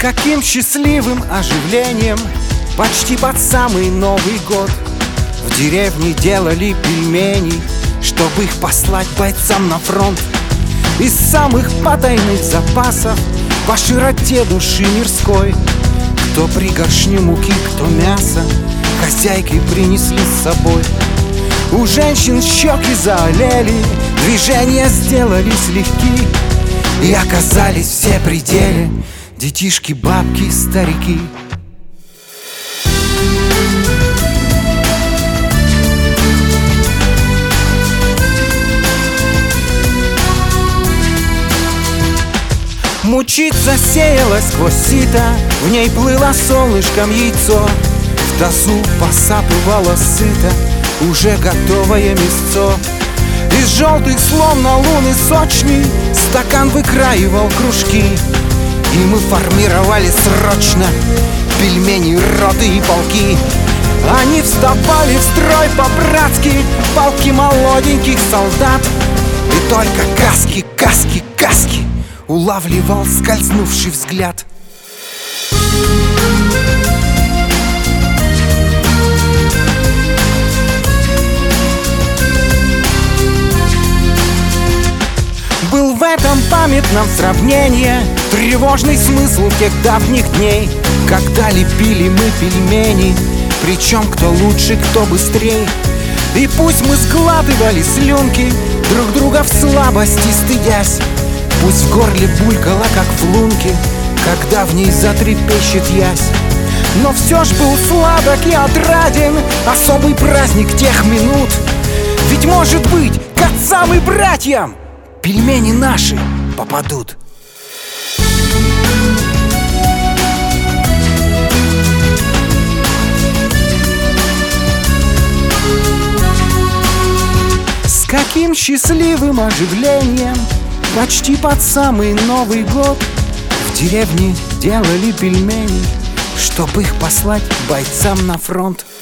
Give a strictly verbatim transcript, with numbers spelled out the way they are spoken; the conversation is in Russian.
каким счастливым оживлением почти под самый Новый год в деревне делали пельмени, чтобы их послать бойцам на фронт. Из самых потайных запасов по широте души мирской, кто пригоршню муки, кто мясо, хозяйки принесли с собой. У женщин щеки заолели, движения сделались легки, и оказались все пределе детишки, бабки, старики. Мучиться сеялась сквозь сито, в ней плыло солнышком яйцо, в тазу посапывало сыто уже готовое мясцо. Из желтых, словно луны сочный, стакан выкраивал кружки, и мы формировали срочно пельмени, роты и полки. Они вступали в строй по-братски, полки молоденьких солдат, и только каски, каски, каски улавливал скользнувший взгляд. Был в этом памятном сравнении тревожный смысл тех давних дней, когда лепили мы пельмени, причем кто лучше, кто быстрей. И пусть мы сглатывали слюнки, друг друга в слабости стыдясь, пусть в горле булькало, как в лунке, когда в ней затрепещет ясь, но все ж был сладок и отраден особый праздник тех минут. Ведь, может быть, к отцам и братьям пельмени наши попадут. С каким счастливым оживлением почти под самый Новый год в деревне делали пельмени, чтобы их послать бойцам на фронт.